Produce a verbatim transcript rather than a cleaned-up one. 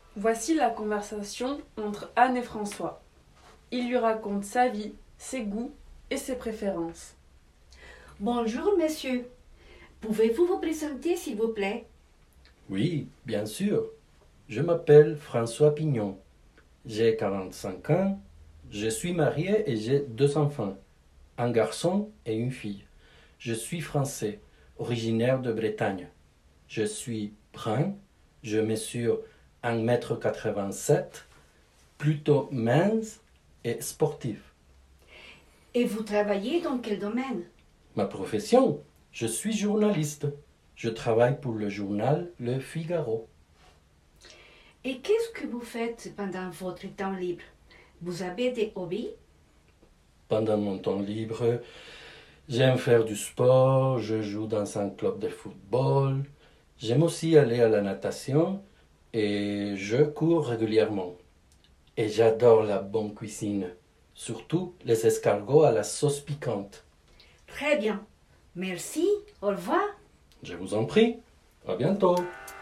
Voici la conversation entre Anne et François. Il lui raconte sa vie, ses goûts et ses préférences. Bonjour, monsieur. Pouvez-vous vous présenter, s'il vous plaît? Oui, bien sûr. Je m'appelle François Pignon. J'ai quarante-cinq ans. Je suis marié et j'ai deux enfants, un garçon et une fille. Je suis français, originaire de Bretagne. Je suis brun. Je mesure un mètre quatre-vingt-sept, plutôt mince et sportif. Et vous travaillez dans quel domaine? Ma profession, je suis journaliste. Je travaille pour le journal Le Figaro. Et qu'est-ce que vous faites pendant votre temps libre? Vous avez des hobbies? Pendant mon temps libre, j'aime faire du sport, je joue dans un club de football. J'aime aussi aller à la natation et je cours régulièrement. Et j'adore la bonne cuisine, surtout les escargots à la sauce piquante. Très bien. Merci. Au revoir. Je vous en prie, à bientôt.